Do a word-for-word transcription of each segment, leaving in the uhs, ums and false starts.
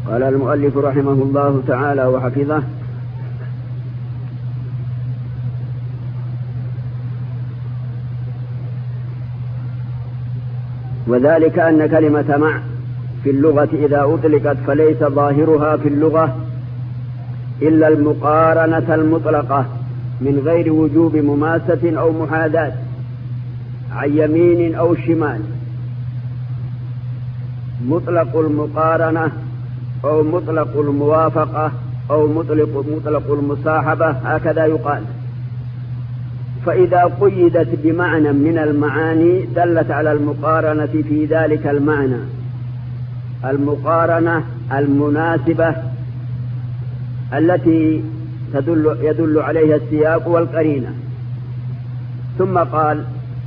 قال المؤلف رحمه الله تعالى وحفظه: وذلك أن كلمة مع في اللغة إذا أطلقت فليس ظاهرها في اللغة إلا المقارنة المطلقة من غير وجوب مماسة أو محاذاة عن يمين أو شمال. مطلق المقارنة أو مطلق الموافقة أو مطلق, مطلق المصاحبة هكذا يقال. فإذا قيدت بمعنى من المعاني دلت على المقارنة في ذلك المعنى، المقارنة المناسبة التي تدل يدل عليها السياق والقرينة. ثم قال: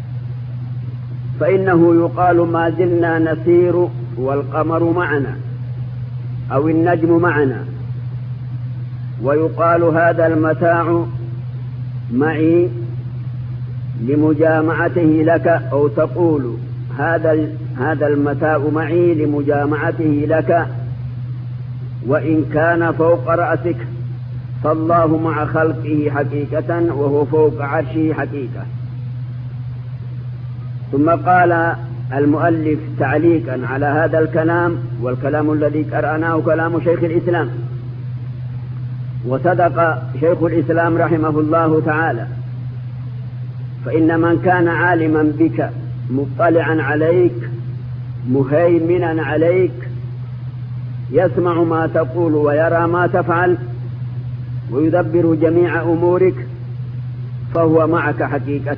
فإنه يقال ما زلنا نسير والقمر معنا أو النجم معنا، ويقال هذا المتاع معي لمجامعته لك، أو تقول هذا هذا المتاع معي لمجامعته لك وإن كان فوق رأسك، فالله مع خلقه حقيقة وهو فوق عرشه حقيقة. ثم قال المؤلف تعليقا على هذا الكلام، والكلام الذي قرأناه كلام شيخ الإسلام، وصدق شيخ الإسلام رحمه الله تعالى، فإن من كان عالما بك مطلعا عليك مهيمنا عليك يسمع ما تقول ويرى ما تفعل ويدبر جميع أمورك، فهو معك حقيقة،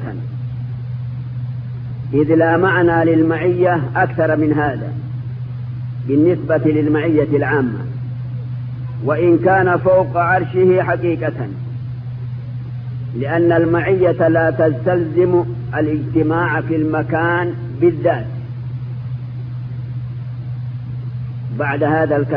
إذ لا معنى للمعية أكثر من هذا بالنسبة للمعية العامة، وإن كان فوق عرشه حقيقة، لأن المعية لا تستلزم الاجتماع في المكان بالذات. بعد هذا الكلام